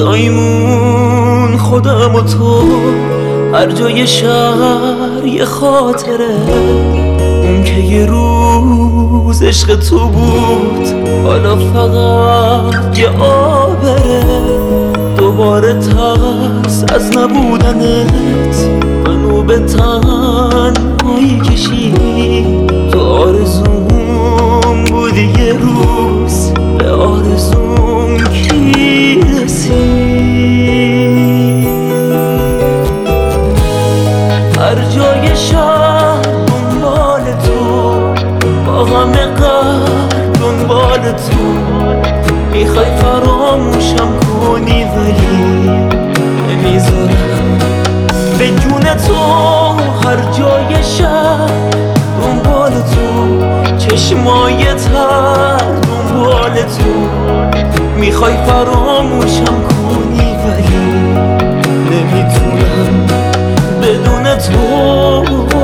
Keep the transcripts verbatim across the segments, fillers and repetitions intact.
جایمون خودم و تو، هر جای شهر یه خاطره. اون که یه روز عشق تو بود، حالا فقط یه آبره. دوباره ترس از نبودنت منو به تنهایی کشید. تو آرزوم بودی یه روز، به آرزوم کی رسید؟ هر جای شهر دنبال تو، با همه قهر دنبال تو. میخوای فراموشم کنی ولی نمیذارم. به جون تو هر جای شهر دنبال تو، چشمای تر دنبال تو. میخوای فراموشم کنی ولی نمیتونم بدون تو.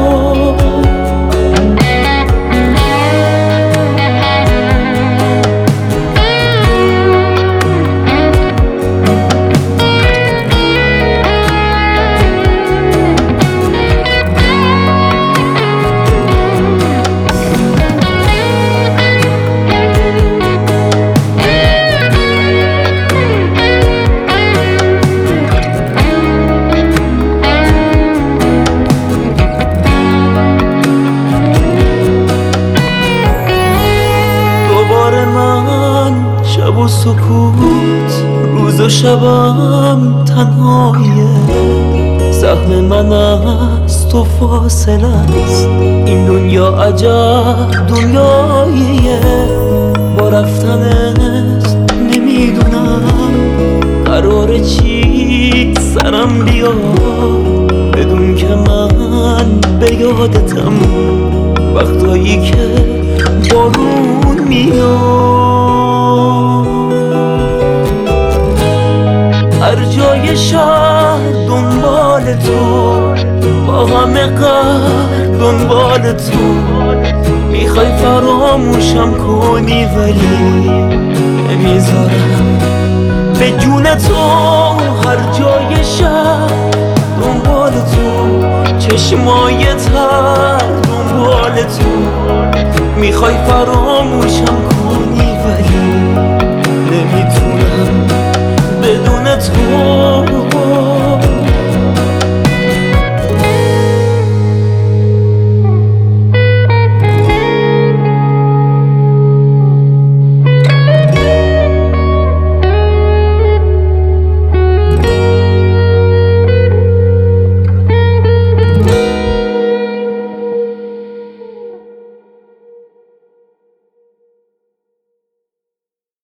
شب و سکوت، روز و شبم تنهاییه. سهم من از تو فاصله است، این دنیا عجب دنیاییه. با رفتنت نمیدونم قراره چی سرم بیاد. بدون که من به یادتم وقتایی که بارون میاد. هر جای شهر دنبال تو، با همه قهر دنبال تو. میخوای فراموشم کنی ولی نمیذارم. به جون تو هر جای شهر دنبال تو، چشمای تر دنبال تو. میخوای فراموشم کنی